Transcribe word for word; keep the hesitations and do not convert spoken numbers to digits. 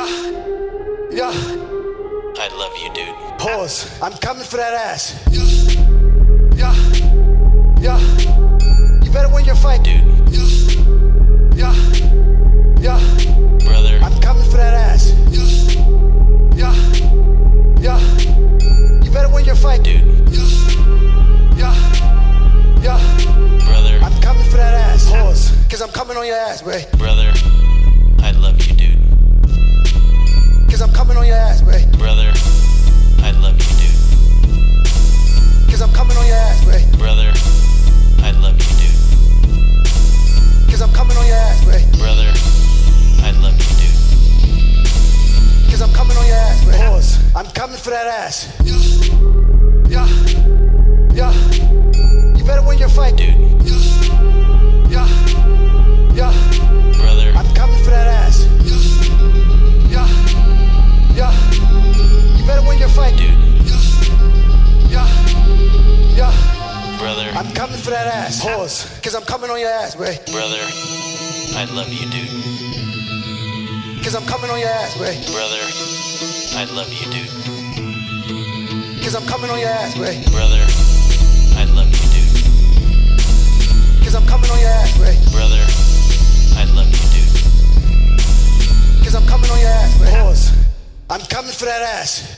Yeah, yeah. I love you, dude. Pause. I'm coming for that ass. Yeah, yeah, yeah. You better win your fight, Dude, Yeah, yeah, yeah. brother, I'm coming for that ass. Yeah, yeah, yeah. You better win your fight, dude, Yeah, yeah, yeah. brother, I'm coming for that ass. Pause. Cause I'm coming on your ass, babe. brother, I love you, dude. Cause I'm coming on your ass, babe. Brother, I love you, dude. Cause I'm coming on your ass, babe. Brother, I love you, dude. Cause I'm coming on your ass, babe. Brother, I love you, dude. Cause I'm coming on your ass, babe. Pause. I'm coming for that ass. Yeah, yeah, yeah. You better win your fight, Dude, Yeah, yeah, yeah. brother, I'm coming for that ass. Yeah, yeah, yeah. You better win your fight, dude, Yeah, yeah. brother, I'm coming for that ass. Pause. Cause I'm coming on your ass, babe. brother, I love you, dude. Cause I'm coming on your ass, babe. Brother, I love you, dude. Cause I'm coming on your ass, babe. Brother, I love you, dude. Cause I'm coming on your ass, babe. Brother, I love you, dude. Cause I'm coming on your ass, babe. Pause. I'm coming for that ass.